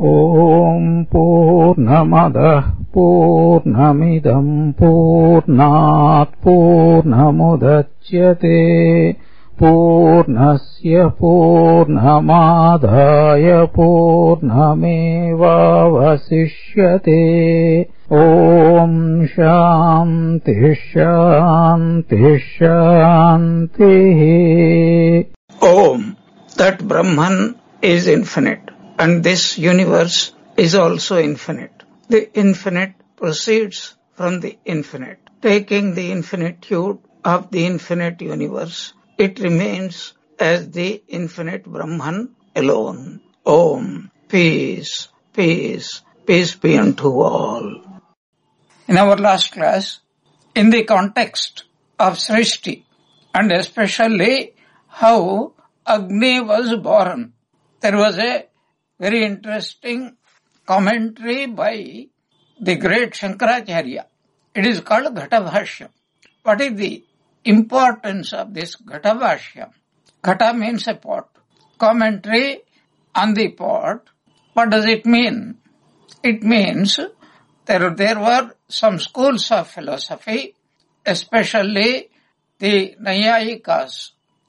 ॐ पूर्णमदः पूर्णमिदम् पूर्णात् पूर्णमुदच्यते पूर्णस्य पूर्णमादाय पूर्णमेवावशिष्यते। ॐ शान्तिः शान्तिः शान्तिः। Om, that Brahman is infinite, and this universe is also infinite. The infinite proceeds from the infinite. Taking the infinitude of the infinite universe, it remains as the infinite Brahman alone. Om, peace, peace, peace be unto all. In our last class, in the context of Srishti, and especially how Agni was born, there was a very interesting commentary by the great Shankaracharya. It is called Ghatabhashya. What is the importance of this Ghatabhashya? Ghata means a pot. Commentary on the pot. What does it mean? It means there were some schools of philosophy, especially the Nayayikas,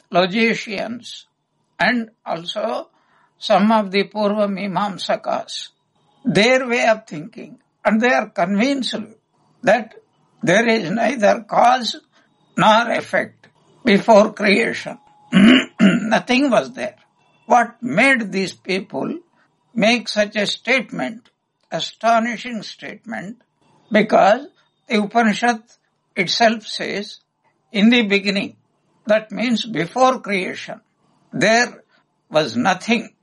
logicians, and also some of the Purva Mimamsakas. Their way of thinking, and they are convinced that there is neither cause nor effect before creation. Nothing was there. What made these people make such a statement, astonishing statement? Because the Upanishad itself says, in the beginning, that means before creation, there was nothing,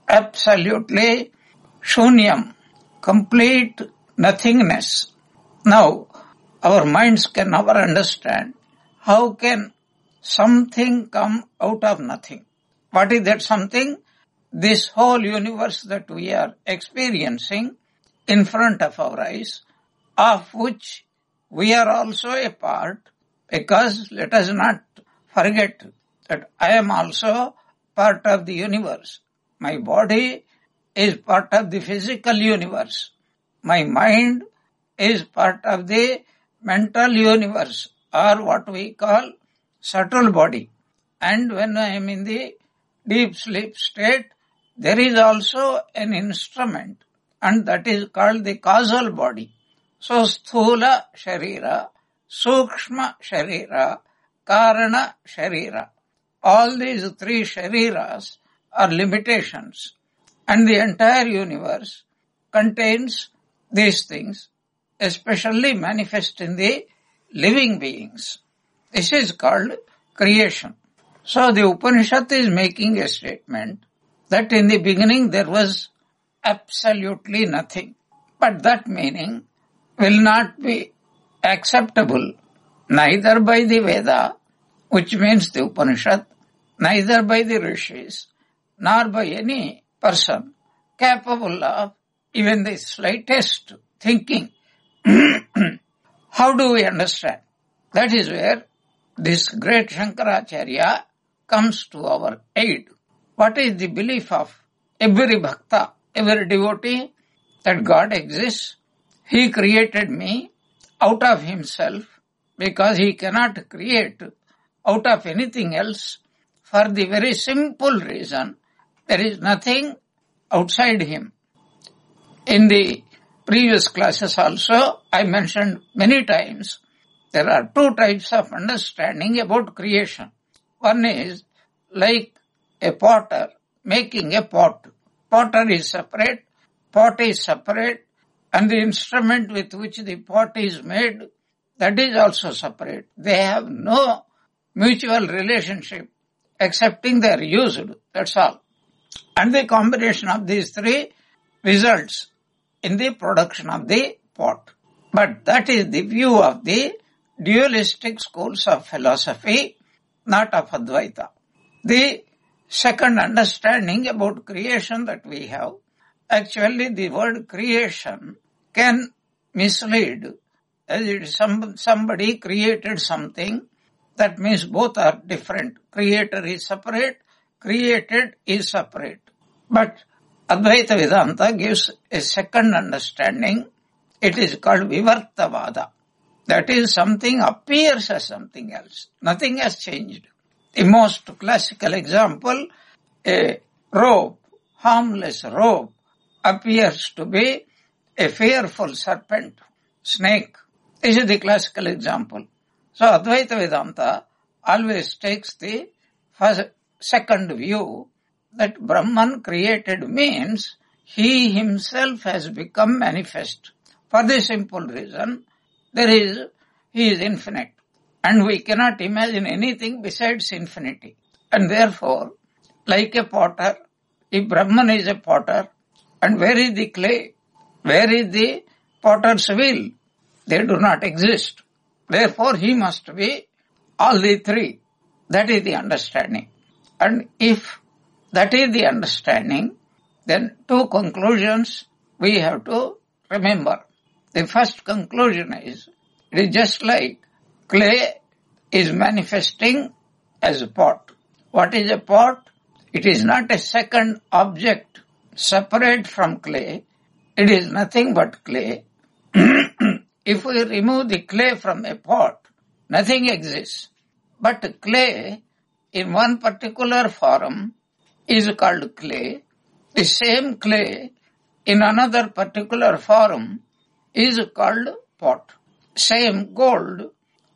absolutely shunyam, complete nothingness. Now, our minds can never understand how can something come out of nothing. What is that something? This whole universe that we are experiencing in front of our eyes, of which we are also a part, because let us not forget that I am also part of the universe. My body is part of the physical universe. My mind is part of the mental universe, or what we call subtle body. And when I am in the deep sleep state, there is also an instrument, and that is called the causal body. So, sthula sharira, sukshma sharira, karana sharira. All these three shariras are limitations, and the entire universe contains these things, especially manifest in the living beings. This is called creation. So the Upanishad is making a statement that in the beginning there was absolutely nothing. But that meaning will not be acceptable neither by the Veda, which means the Upanishad, neither by the Rishis, nor by any person capable of even the slightest thinking. How do we understand? That is where this great Shankaracharya comes to our aid. What is the belief of every bhakta, every devotee, that God exists? He created me out of himself, because he cannot create out of anything else, for the very simple reason there is nothing outside him. In the previous classes also, I mentioned many times, there are two types of understanding about creation. One is like a potter making a pot. Potter is separate, pot is separate, and the instrument with which the pot is made, that is also separate. They have no mutual relationship excepting they are used, that's all. And the combination of these three results in the production of the pot. But that is the view of the dualistic schools of philosophy, not of Advaita. The second understanding about creation that we have, actually the word creation can mislead, as it is somebody created something, that means both are different. Creator is separate, created is separate. But Advaita Vedanta gives a second understanding. It is called Vivartavada. That is, something appears as something else. Nothing has changed. The most classical example, a rope, harmless rope, appears to be a fearful serpent, snake. This is the classical example. So Advaita Vedanta always takes the second view that Brahman created means he himself has become manifest. For the simple reason, he is infinite. And we cannot imagine anything besides infinity. And therefore, like a potter, if Brahman is a potter, and where is the clay? Where is the potter's wheel? They do not exist. Therefore, he must be all the three. That is the understanding. And if that is the understanding, then two conclusions we have to remember. The first conclusion is, it is just like clay is manifesting as a pot. What is a pot? It is not a second object separate from clay. It is nothing but clay. If we remove the clay from a pot, nothing exists. But clay in one particular form is called clay. The same clay in another particular form is called pot. Same gold,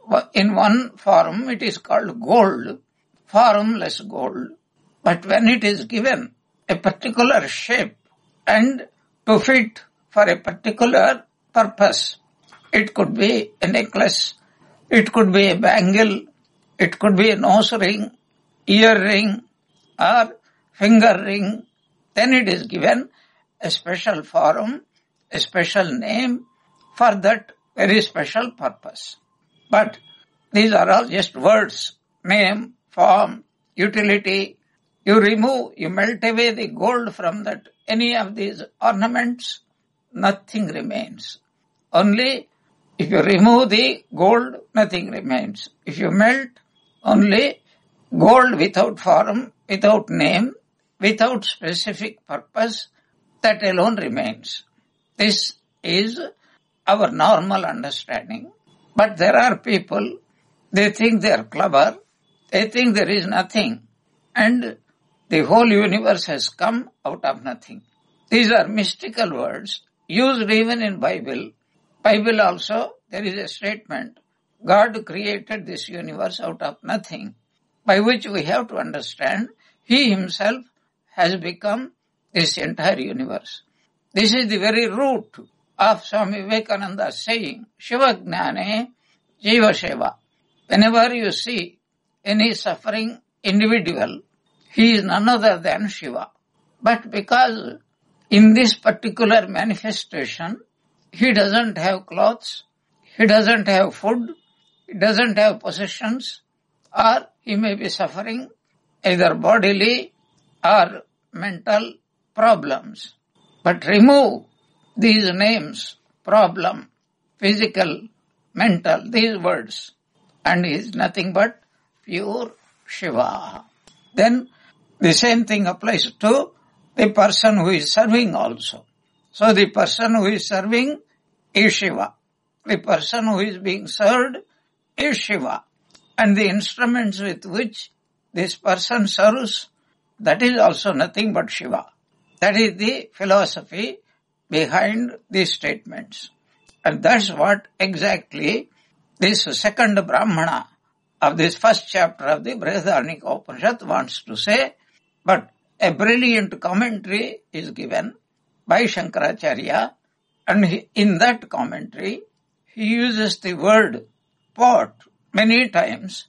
in one form it is called gold, formless gold. But when it is given a particular shape and to fit for a particular purpose, it could be a necklace, it could be a bangle, it could be a nose ring, ear ring, or finger ring, then it is given a special form, a special name for that very special purpose. But these are all just words, name, form, utility. You melt away the gold from that, any of these ornaments, nothing remains. Only if you remove the gold, nothing remains. If you melt, only gold without form, without name, without specific purpose, that alone remains. This is our normal understanding. But there are people, they think they are clever, they think there is nothing, and the whole universe has come out of nothing. These are mystical words used even in Bible. Bible also, there is a statement, God created this universe out of nothing, by which we have to understand He Himself has become this entire universe. This is the very root of Swami Vivekananda's saying, Shiva Gnane Jiva Seva. Whenever you see any suffering individual, he is none other than Shiva. But because in this particular manifestation, he doesn't have clothes, he doesn't have food, he doesn't have possessions, or he may be suffering either bodily or mental problems. But remove these names, problem, physical, mental, these words, and he is nothing but pure Shiva. Then the same thing applies to the person who is serving also. So the person who is serving is Shiva. The person who is being served is Shiva. And the instruments with which this person serves, that is also nothing but Shiva. That is the philosophy behind these statements. And that's what exactly this second Brahmana of this first chapter of the Brihadaranyaka Upanishad wants to say. But a brilliant commentary is given by Shankaracharya, and in that commentary he uses the word pot many times.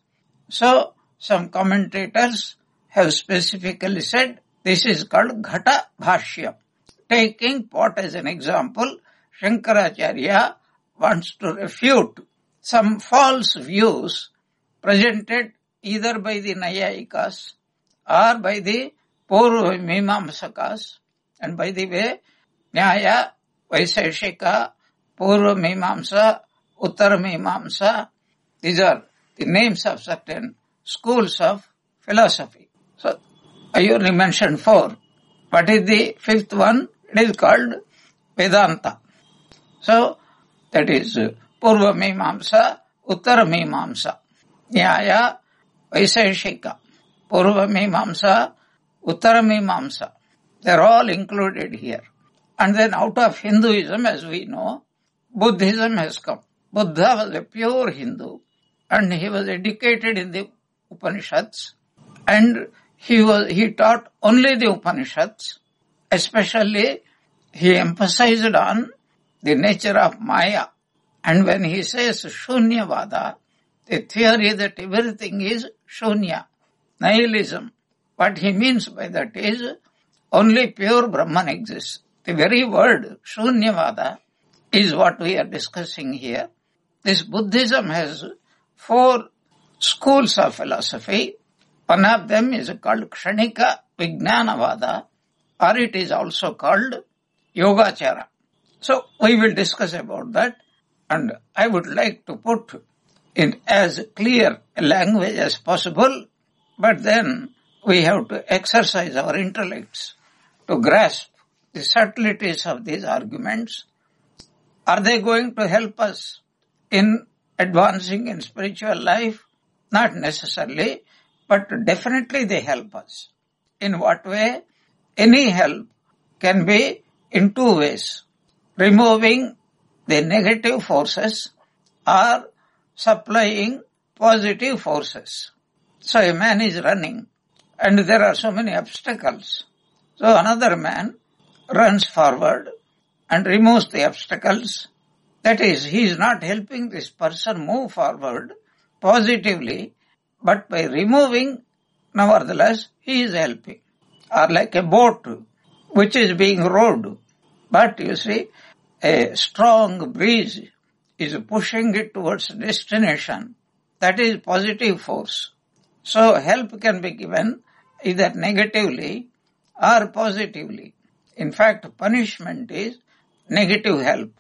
So some commentators have specifically said this is called Ghata Bhashya. Taking pot as an example, Shankaracharya wants to refute some false views presented either by the Nayayikas or by the Purva Mimamsakas, and by the way, Nyaya, Vaiseshika, Purva Mimamsa, Uttara Mimamsa, these are the names of certain schools of philosophy. So, I only mentioned four. What is the fifth one? It is called Vedanta. So, that is Purva Mimamsa, Uttara Mimamsa, Nyaya, Vaiseshika, Purva Mimamsa, Uttara Mimamsa. They are all included here. And then out of Hinduism, as we know, Buddhism has come. Buddha was a pure Hindu and he was educated in the Upanishads and he taught only the Upanishads. Especially, he emphasized on the nature of Maya. And when he says Shunyavada, the theory that everything is Shunya, nihilism, what he means by that is only pure Brahman exists. The very word Shunyavada is what we are discussing here. This Buddhism has 4 schools of philosophy. One of them is called Kshanika Vijnanavada, or it is also called Yogachara. So we will discuss about that, and I would like to put in as clear a language as possible, but then we have to exercise our intellects to grasp the subtleties of these arguments. Are they going to help us in advancing in spiritual life? Not necessarily, but definitely they help us. In what way? Any help can be in 2 ways. Removing the negative forces or supplying positive forces. So a man is running and there are so many obstacles. So another man runs forward and removes the obstacles. That is, he is not helping this person move forward positively, but by removing, nevertheless, he is helping. Or like a boat which is being rowed. But you see, a strong breeze is pushing it towards destination. That is positive force. So help can be given either negatively or positively. In fact, punishment is negative help.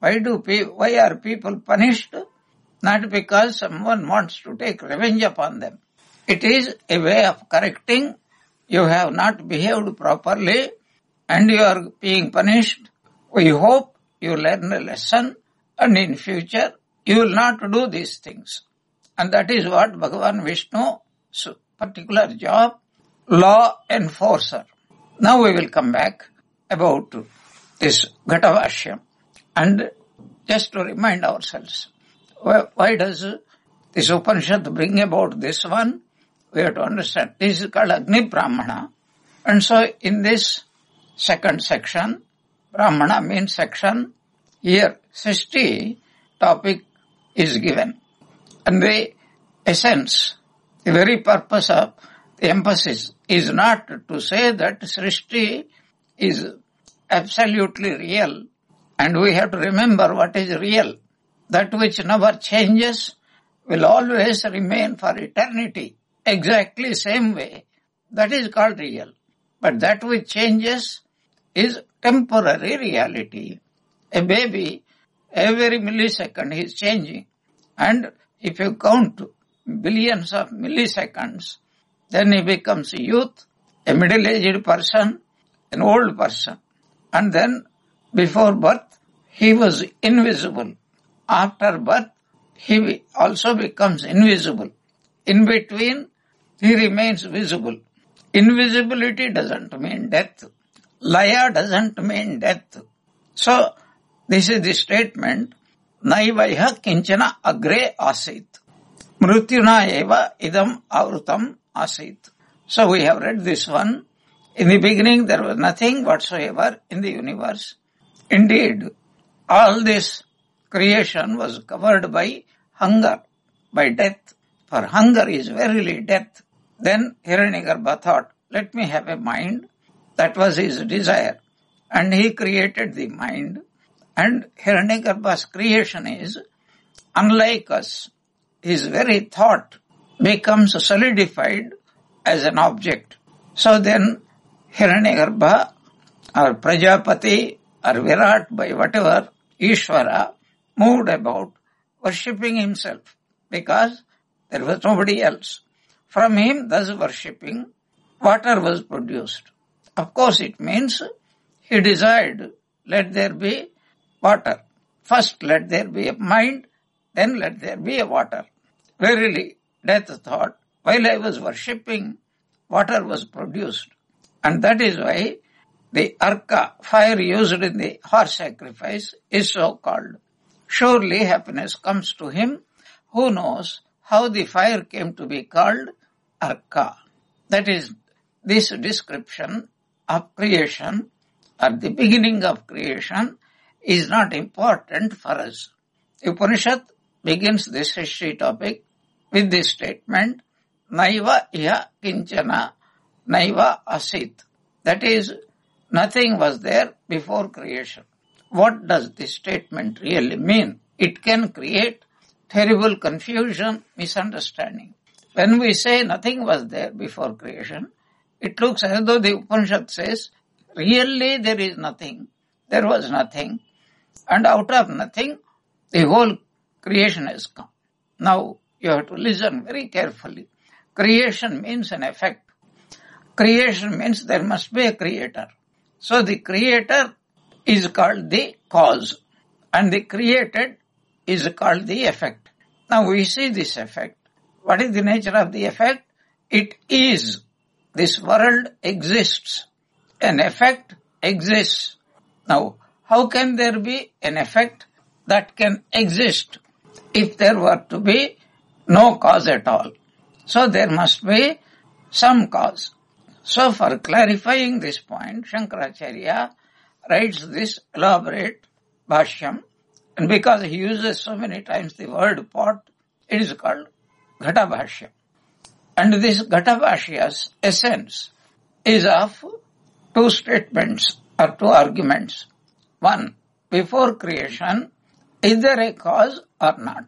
Why are people punished? Not because someone wants to take revenge upon them. It is a way of correcting. You have not behaved properly and you are being punished. We hope you learn a lesson and in future you will not do these things. And that is what Bhagavan Vishnu's particular job, law enforcer. Now we will come back about this Ghatavashyam and just to remind ourselves, why does this Upanishad bring about this one? We have to understand. This is called Agni Brahmana. And so in this second section, Brahmana means section, here Srishti topic is given. And the essence, the very purpose of the emphasis is not to say that Srishti is absolutely real. And we have to remember what is real. That which never changes will always remain for eternity. Exactly same way. That is called real. But that which changes is temporary reality. A baby, every millisecond is changing. And if you count billions of milliseconds, then he becomes a youth, a middle-aged person, an old person. And then before birth, he was invisible. After birth, he also becomes invisible. In between, he remains visible. Invisibility doesn't mean death. Laya doesn't mean death. So, this is the statement, Naivaiha kinchana agre asit. Mrutyuna eva idam avrutam asit. So we have read this one. In the beginning there was nothing whatsoever in the universe. Indeed, all this creation was covered by hunger, by death. For hunger is verily death. Then Hiranyagarbha thought, let me have a mind. That was his desire. And he created the mind. And Hiranyagarbha's creation is unlike us. His very thought becomes solidified as an object. So then Hiranyagarbha or Prajapati or Virat by whatever, Ishvara, moved about worshipping himself because there was nobody else. From him, thus worshipping, water was produced. Of course it means he desired, let there be water. First let there be a mind, then let there be a water. Verily, Death thought, while I was worshipping, water was produced. And that is why the arka, fire used in the horse sacrifice, is so called. Surely happiness comes to him who knows how the fire came to be called arka. That is, this description of creation, or the beginning of creation, is not important for us. Upanishad begins this history topic with this statement, Naiva iha kinchana naiva asit. That is, nothing was there before creation. What does this statement really mean? It can create terrible confusion, misunderstanding. When we say nothing was there before creation, it looks as though the Upanishad says, really there is nothing, there was nothing, and out of nothing, the whole creation has come. Now, you have to listen very carefully. Creation means an effect. Creation means there must be a creator. So the creator is called the cause, and the created is called the effect. Now we see this effect. What is the nature of the effect? It is. This world exists. An effect exists. Now, how can there be an effect that can exist if there were to be no cause at all? So there must be some cause. So for clarifying this point, Shankaracharya writes this elaborate bhashyam, and because he uses so many times the word pot, it is called Ghata Bhashya. And this Ghata Bhashya's essence is of two statements or two arguments. One, before creation, is there a cause or not?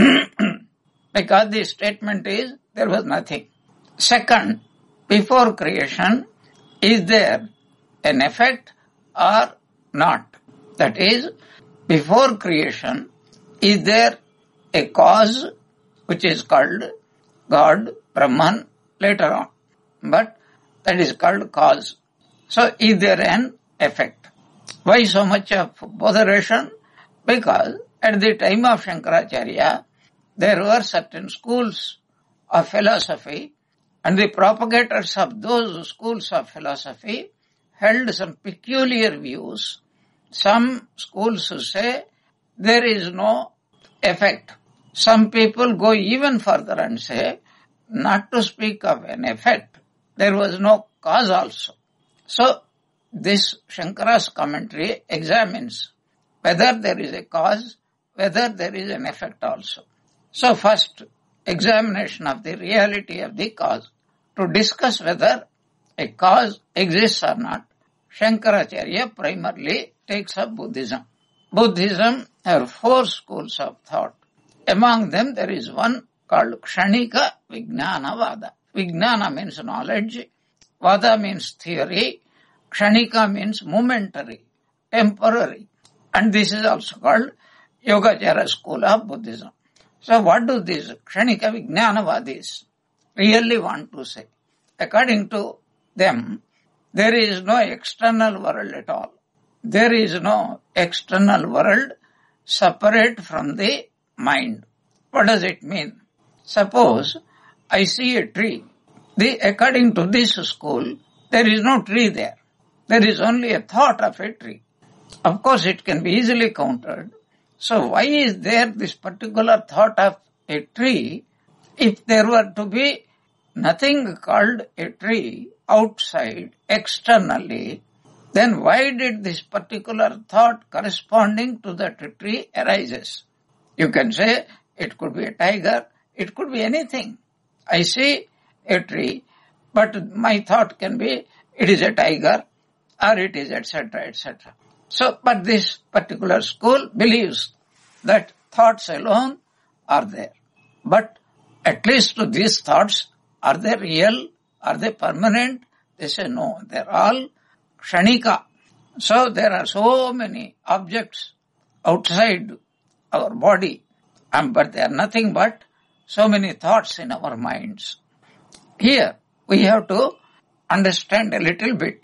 Because the statement is, there was nothing. Second, before creation, is there an effect or not? That is, before creation, is there a cause which is called God, Brahman, later on. But that is called cause. So is there an effect? Why so much of botheration? Because at the time of Shankaracharya, there were certain schools of philosophy, and the propagators of those schools of philosophy held some peculiar views. Some schools say there is no effect. Some people go even further and say, not to speak of an effect, there was no cause also. So, this Shankara's commentary examines whether there is a cause, whether there is an effect also. So first, examination of the reality of the cause. To discuss whether a cause exists or not, Shankaracharya primarily takes up Buddhism. Buddhism have four schools of thought. Among them there is one called Kshanika Vijnana Vada. Vijnana means knowledge, Vada means theory, Kshanika means momentary, temporary. And this is also called Yogacara school of Buddhism. So what do these Kshanika Vijnanavadis really want to say? According to them, there is no external world at all. There is no external world separate from the mind. What does it mean? Suppose I see a tree. According to this school, there is no tree there. There is only a thought of a tree. Of course, it can be easily countered. So why is there this particular thought of a tree if there were to be nothing called a tree outside, externally? Then why did this particular thought corresponding to that tree arises? You can say it could be a tiger, it could be anything. I see a tree, but my thought can be it is a tiger or it is etc., etc. So, but this particular school believes that thoughts alone are there. But at least these thoughts, are they real? Are they permanent? They say no, they're all kshanika. So there are so many objects outside our body, but they are nothing but so many thoughts in our minds. Here we have to understand a little bit.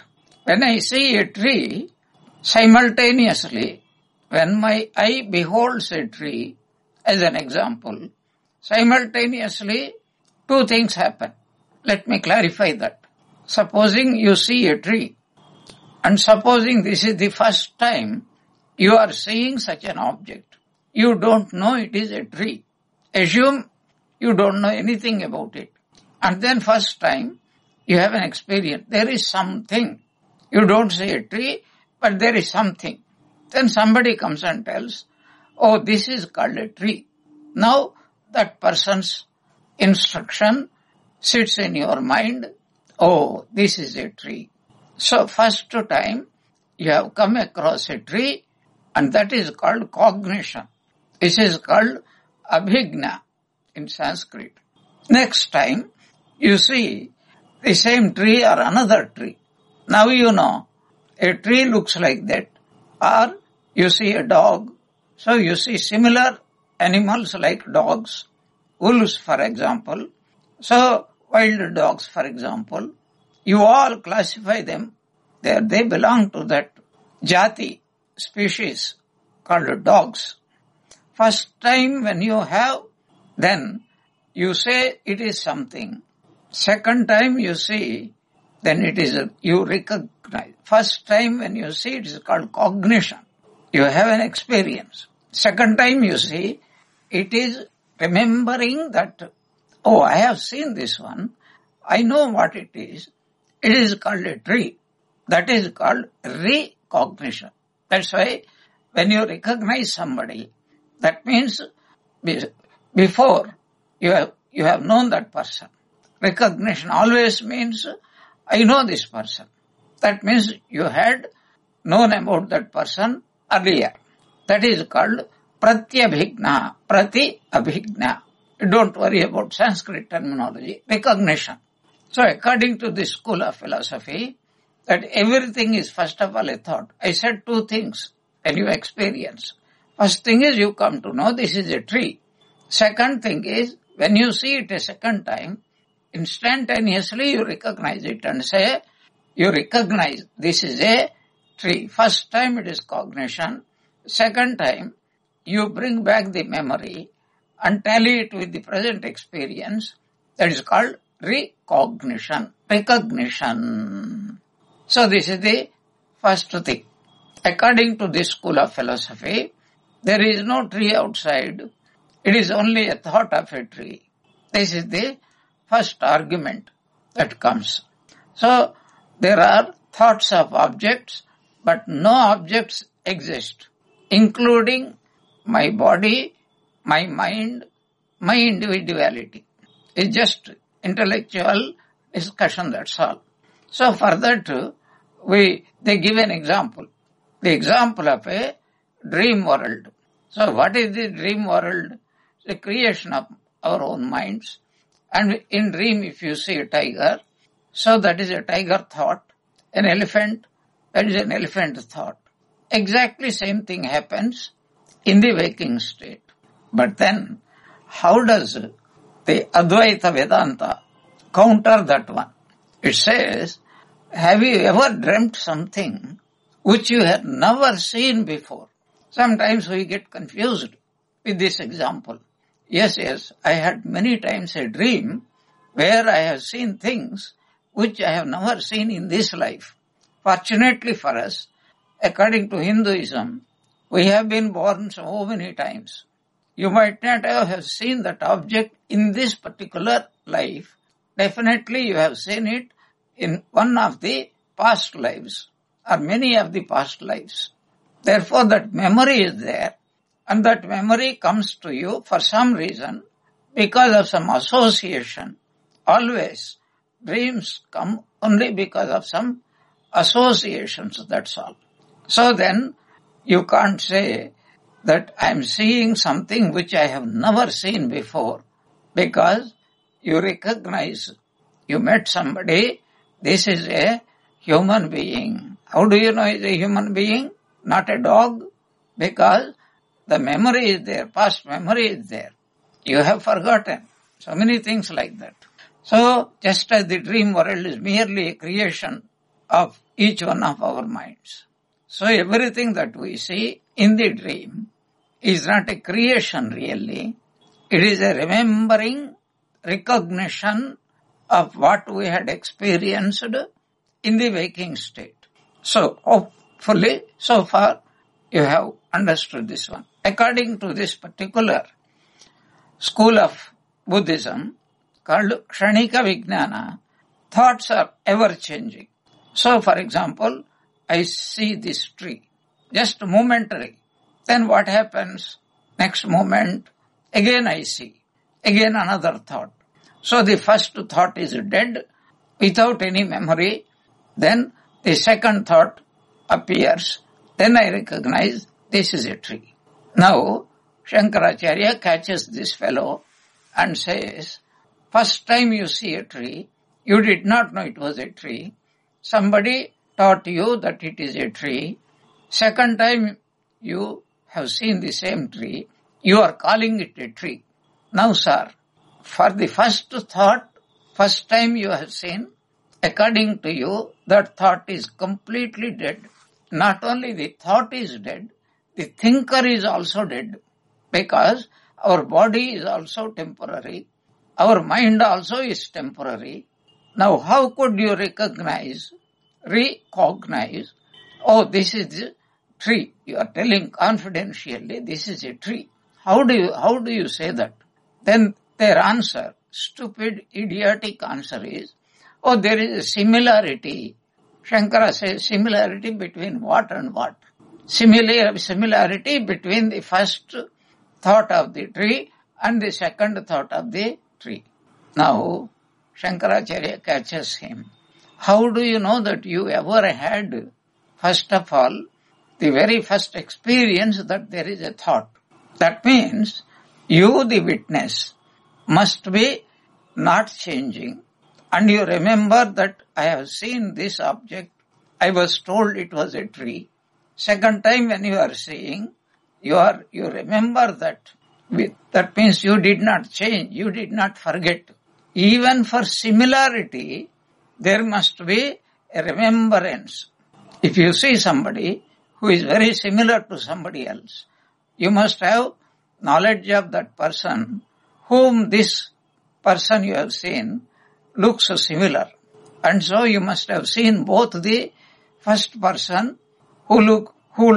When I see a tree, simultaneously, when my eye beholds a tree, as an example, simultaneously two things happen. Let me clarify that. Supposing you see a tree, and supposing this is the first time you are seeing such an object, you don't know it is a tree. Assume you don't know anything about it. And then first time you have an experience. There is something. You don't see a tree, but there is something. Then somebody comes and tells, oh, this is called a tree. Now that person's instruction sits in your mind, oh, this is a tree. So first time you have come across a tree, and that is called cognition. This is called abhigna in Sanskrit. Next time you see the same tree or another tree. Now you know a tree looks like that. Or you see a dog. So you see similar animals like dogs, wolves for example. So wild dogs for example, you all classify them. They belong to that jati, species called dogs. First time when you have, then you say it is something. Second time you see, then it is, you recognize. First time when you see, it is called cognition. You have an experience. Second time you see, it is remembering that, oh, I have seen this one. I know what it is. It is called a tree. That is called recognition. That's why when you recognize somebody, that means before you have known that person. Recognition always means, I know this person. That means you had known about that person earlier. That is called pratyabhigna, prati-abhigna. Don't worry about Sanskrit terminology, recognition. So according to this school of philosophy, that everything is first of all a thought. I said two things when you experience. First thing is you come to know this is a tree. Second thing is when you see it a second time, instantaneously you recognize it and say, you recognize this is a tree. First time it is cognition. Second time you bring back the memory and tally it with the present experience. That is called recognition. So this is the first thing. According to this school of philosophy, there is no tree outside. It is only a thought of a tree. This is the first argument that comes. So there are thoughts of objects, but no objects exist, including my body, my mind, my individuality. It's just intellectual discussion, that's all. So for that, they give an example. The example of a dream world. So what is the dream world? The creation of our own minds. And in dream, if you see a tiger, so that is a tiger thought. An elephant, that is an elephant thought. Exactly same thing happens in the waking state. But then, how does the Advaita Vedanta counter that one? It says, have you ever dreamt something which you had never seen before? Sometimes we get confused with this example. Yes, I had many times a dream where I have seen things which I have never seen in this life. Fortunately for us, according to Hinduism, we have been born so many times. You might not have seen that object in this particular life. Definitely you have seen it in one of the past lives or many of the past lives. Therefore that memory is there, and that memory comes to you for some reason because of some association. Always dreams come only because of some associations, that's all. So then you can't say that I am seeing something which I have never seen before, because you recognize, you met somebody, this is a human being. How do you know he is a human being, not a dog? Because the memory is there, past memory is there. You have forgotten. So many things like that. So just as the dream world is merely a creation of each one of our minds. So everything that we see in the dream is not a creation really. It is a remembering, recognition of what we had experienced in the waking state. So hopefully, so far, you have understood this one. According to this particular school of Buddhism called Kshanika Vijnana, thoughts are ever changing. So, for example, I see this tree, just momentary. Then what happens? Next moment, again I see, again another thought. So the first thought is dead without any memory. Then the second thought appears. Then I recognize this is a tree. Now, Shankaracharya catches this fellow and says, first time you see a tree, you did not know it was a tree. Somebody taught you that it is a tree. Second time you have seen the same tree, you are calling it a tree. Now, sir, for the first thought, first time you have seen, according to you, that thought is completely dead. Not only the thought is dead, the thinker is also dead, because our body is also temporary, our mind also is temporary. Now, how could you recognize, oh, this is the tree. You are telling confidentially, this is a tree. How do you say that? Then their answer, stupid, idiotic answer is, oh, there is a similarity. Shankara says, similarity between what and what? Similarity between the first thought of the tree and the second thought of the tree. Now, Shankaracharya catches him. How do you know that you ever had, first of all, the very first experience that there is a thought? That means you, the witness, must be not changing, and you remember that I have seen this object, I was told it was a tree. Second time when you are seeing, you remember that. That means you did not change, you did not forget. Even for similarity, there must be a remembrance. If you see somebody who is very similar to somebody else, you must have knowledge of that person whom this person you have seen looks similar. And so you must have seen both the first person who looked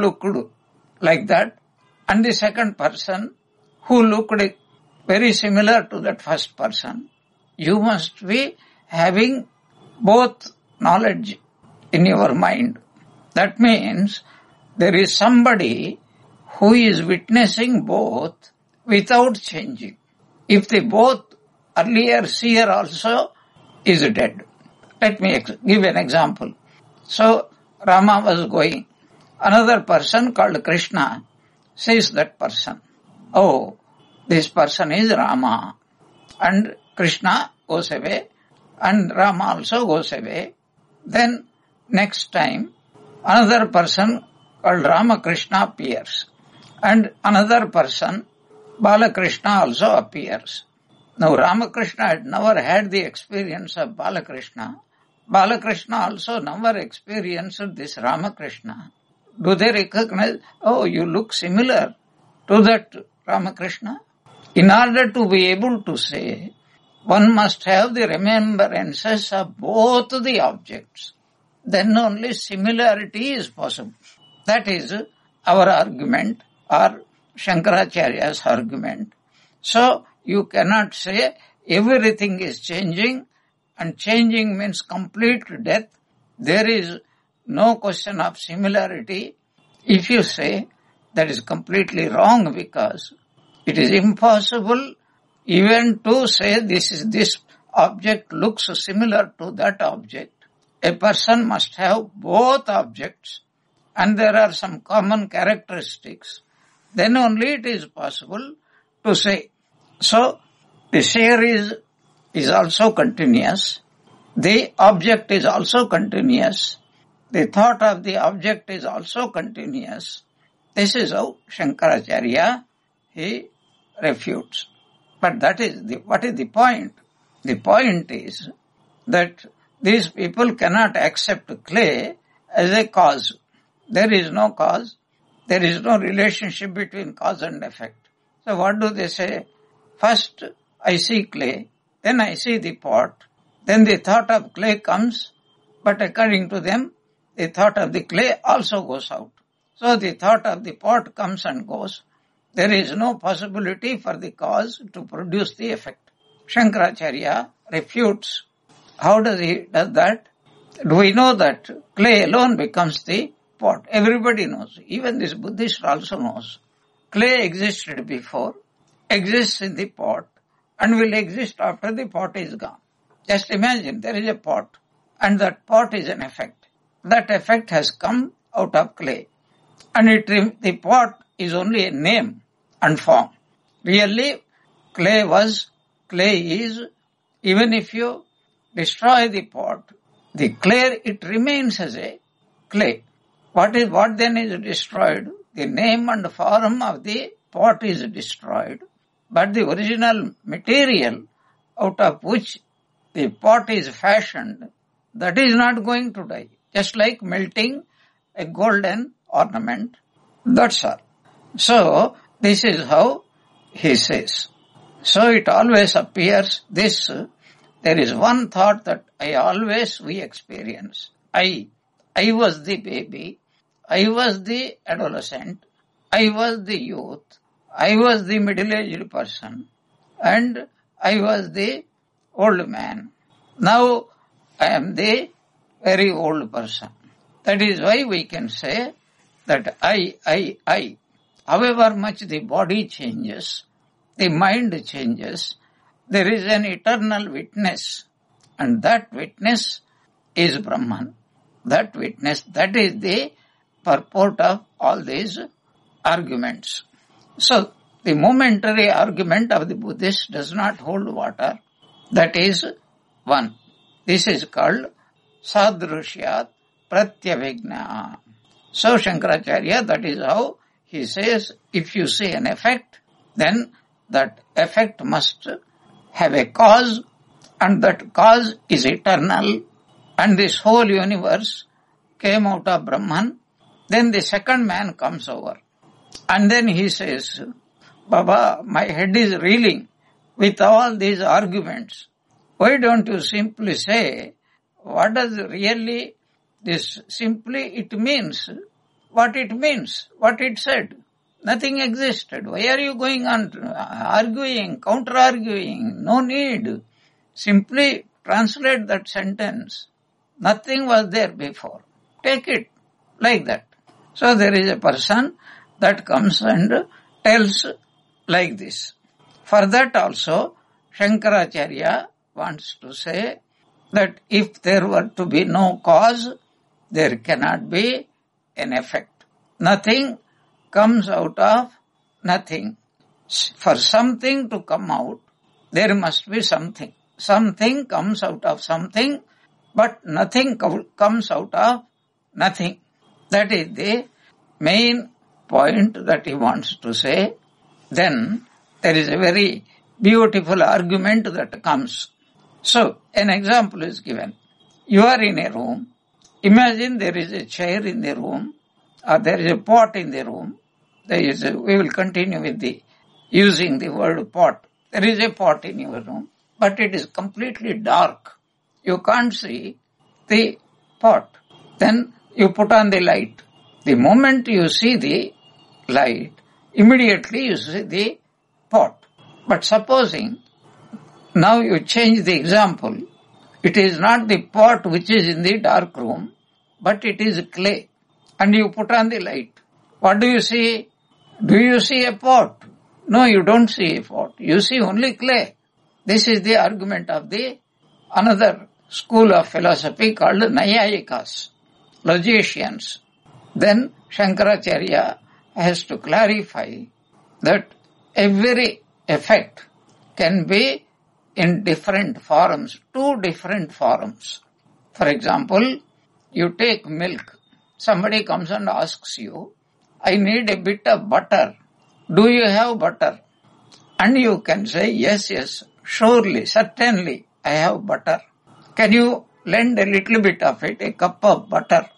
like that and the second person who looked very similar to that first person. You must be having both knowledge in your mind. That means there is somebody who is witnessing both without changing. If the both earlier seer also is dead. Let me give an example. So, Rama was going. Another person called Krishna says that person, oh, this person is Rama. And Krishna goes away and Rama also goes away. Then next time another person called Ramakrishna appears and another person, Balakrishna, also appears. Now Ramakrishna had never had the experience of Balakrishna. Balakrishna also never experienced this Ramakrishna. Do they recognize, oh, you look similar to that Ramakrishna? In order to be able to say, one must have the remembrances of both the objects. Then only similarity is possible. That is our argument or Shankaracharya's argument. So, you cannot say everything is changing and changing means complete death. There is no question of similarity. If you say that is completely wrong because it is impossible even to say this object looks similar to that object. A person must have both objects and there are some common characteristics. Then only it is possible to say. So, the seer is also continuous. The object is also continuous. The thought of the object is also continuous. This is how Shankaracharya, he refutes. But what is the point? The point is that these people cannot accept clay as a cause. There is no cause. There is no relationship between cause and effect. So what do they say? First I see clay, then I see the pot, then the thought of clay comes, but according to them, the thought of the clay also goes out. So the thought of the pot comes and goes. There is no possibility for the cause to produce the effect. Shankaracharya refutes. How does he do that? Do we know that clay alone becomes the pot? Everybody knows. Even this Buddhist also knows. Clay existed before, exists in the pot, and will exist after the pot is gone. Just imagine there is a pot, and that pot is an effect. That effect has come out of clay, and the pot is only a name and form. Really, clay is, even if you destroy the pot, the clay, it remains as a clay. What then is destroyed? The name and form of the pot is destroyed, but the original material out of which the pot is fashioned, that is not going to die. Just like melting a golden ornament, that's all. So, this is how he says. So it always appears this, there is one thought that we experience. I was the baby, I was the adolescent, I was the youth, I was the middle-aged person, and I was the old man. Now I am the very old person. That is why we can say that I. However much the body changes, the mind changes, there is an eternal witness, and that witness is Brahman. That witness, that is the purport of all these arguments. So, the momentary argument of the Buddhist does not hold water. That is one. This is called Sadrushyat Pratyavigna. So, Shankaracharya, that is how he says, if you see an effect, then that effect must have a cause, and that cause is eternal, and this whole universe came out of Brahman. Then the second man comes over, and then he says, Baba, my head is reeling with all these arguments. Why don't you simply say, what does really this simply it means? What it means, what it said. Nothing existed. Why are you going on arguing, counter-arguing? No need. Simply translate that sentence. Nothing was there before. Take it like that. So there is a person that comes and tells like this. For that also, Shankaracharya wants to say that if there were to be no cause, there cannot be an effect. Nothing comes out of nothing. For something to come out, there must be something. Something comes out of something, but nothing comes out of nothing. That is the main point that he wants to say. Then there is a very beautiful argument that comes. So, an example is given. You are in a room. Imagine there is a chair in the room, or there is a pot in the room. We will continue with using the word pot. There is a pot in your room, but it is completely dark. You can't see the pot. Then you put on the light. The moment you see the light, immediately you see the pot. But supposing now you change the example, it is not the pot which is in the dark room, but it is clay. And you put on the light. What do you see? Do you see a pot? No, you don't see a pot. You see only clay. This is the argument of the another school of philosophy called Naiyayikas, logicians. Then Shankaracharya has to clarify that every effect can be in different forms, two different forms. For example, you take milk. Somebody comes and asks you, I need a bit of butter. Do you have butter? And you can say, yes, surely, certainly, I have butter. Can you lend a little bit of it, a cup of butter?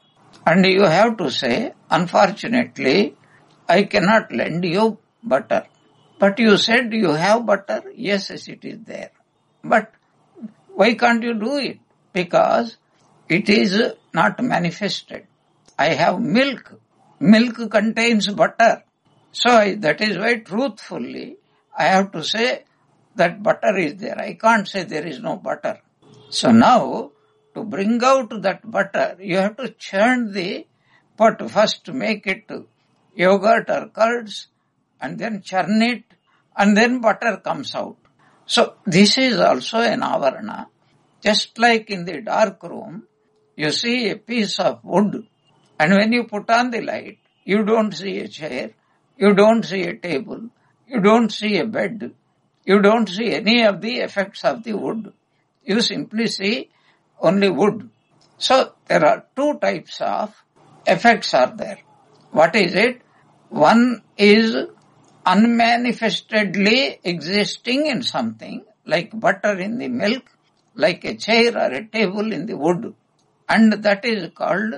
And you have to say, unfortunately, I cannot lend you butter. But you said you have butter. Yes, it is there. But why can't you do it? Because it is not manifested. I have milk. Milk contains butter. So that is why truthfully I have to say that butter is there. I can't say there is no butter. So now to bring out that butter, you have to churn the pot. First make it yogurt or curds and then churn it and then butter comes out. So this is also an avarana. Just like in the dark room, you see a piece of wood and when you put on the light, you don't see a chair, you don't see a table, you don't see a bed, you don't see any of the effects of the wood. You simply see only wood. So there are two types of effects are there. What is it? One is unmanifestedly existing in something, like butter in the milk, like a chair or a table in the wood. And that is called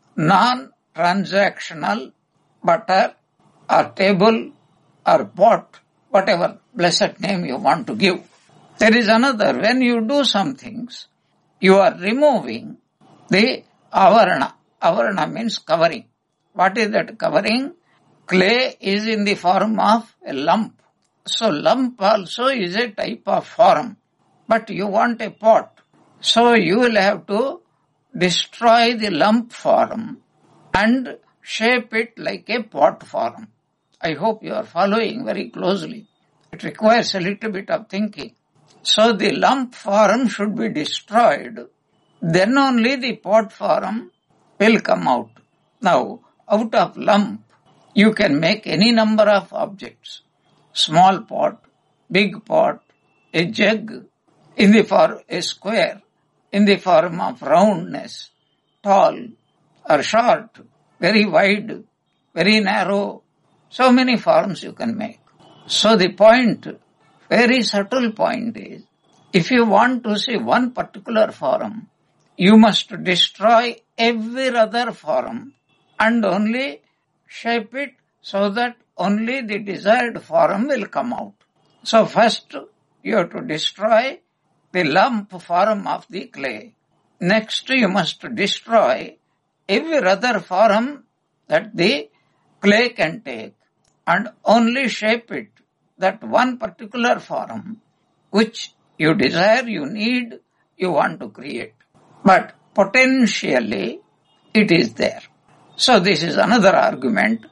non-transactional butter or table or pot, whatever blessed name you want to give. There is another, when you do some things, you are removing the avarana. Avarana means covering. What is that covering? Clay is in the form of a lump. So lump also is a type of form. But you want a pot. So you will have to destroy the lump form and shape it like a pot form. I hope you are following very closely. It requires a little bit of thinking. So the lump form should be destroyed. Then only the pot form will come out. Now, out of lump, you can make any number of objects. Small pot, big pot, a jug, in the form a square, in the form of roundness, tall or short, very wide, very narrow. So many forms you can make. So the point, very subtle point is, if you want to see one particular form, you must destroy every other form and only shape it so that only the desired form will come out. So first you have to destroy the lump form of the clay. Next you must destroy every other form that the clay can take and only shape it, that one particular form which you desire, you need, you want to create. But potentially it is there. So this is another argument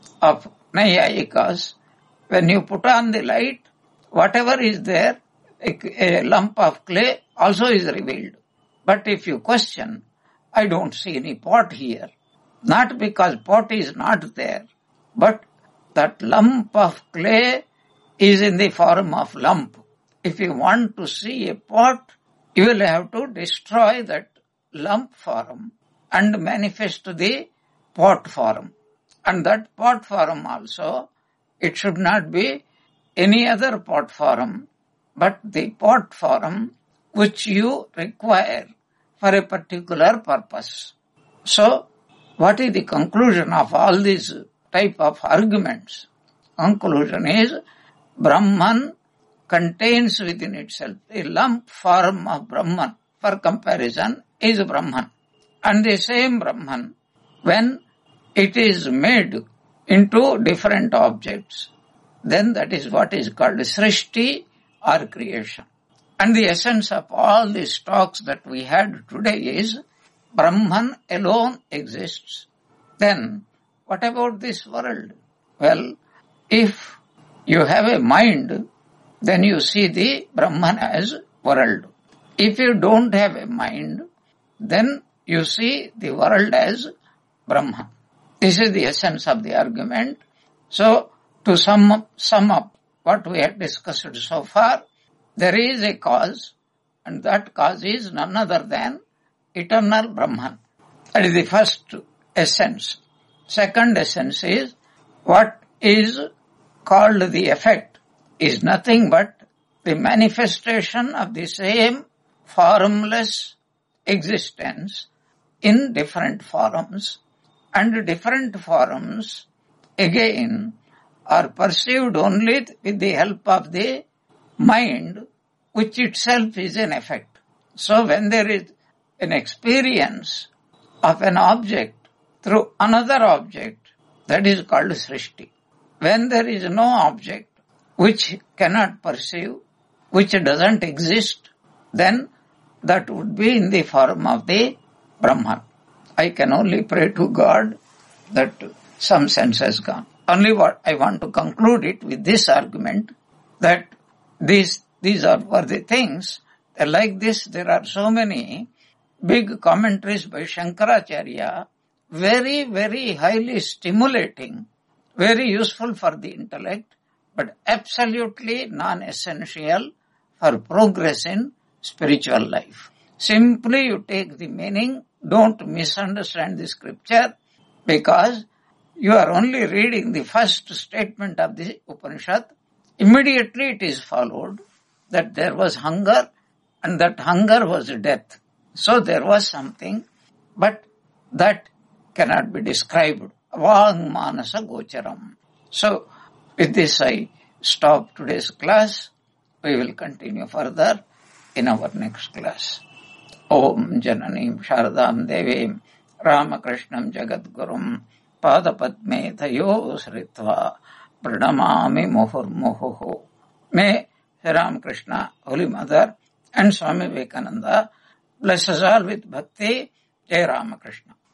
of Naiyayikas. When you put on the light, whatever is there, a lump of clay also is revealed. But if you question, I don't see any pot here. Not because pot is not there, but that lump of clay is in the form of lump. If you want to see a pot, you will have to destroy that lump form and manifest the pot form. And that pot form also, it should not be any other pot form, but the pot form which you require for a particular purpose. So, what is the conclusion of all these type of arguments? Conclusion is, Brahman contains within itself a lump form of Brahman. For comparison, is Brahman. And the same Brahman, when it is made into different objects, then that is what is called Srishti or creation. And the essence of all these talks that we had today is Brahman alone exists. Then, what about this world? Well, if you have a mind, then you see the Brahman as world. If you don't have a mind, then you see the world as Brahman. This is the essence of the argument. So, to sum up what we have discussed so far, there is a cause, and that cause is none other than eternal Brahman. That is the first essence. Second essence is, what is called the effect is nothing but the manifestation of the same formless existence in different forums, and different forums again are perceived only with the help of the mind, which itself is an effect. So when there is an experience of an object through another object, that is called Srishti. When there is no object which cannot perceive, which doesn't exist, then that would be in the form of the Brahman. I can only pray to God that some sense has gone. Only what I want to conclude it with this argument, that these were the things. Like this, there are so many big commentaries by Shankaracharya, very, very highly stimulating, very useful for the intellect, but absolutely non-essential for progress in spiritual life. Simply you take the meaning, don't misunderstand the scripture, because you are only reading the first statement of the Upanishad. Immediately it is followed that there was hunger, and that hunger was death. So there was something, but that cannot be described. Vang manasa gocharam. So with this I stop today's class. We will continue further in our next class. Om Jananim Sharadam Devim Ramakrishnam Jagadgurum Padapadme Tayo Sritva Pranamami Muhurmuhu. May Sri Ramakrishna, Holy Mother, and Swami Vivekananda bless us all with bhakti. Jai Ramakrishna.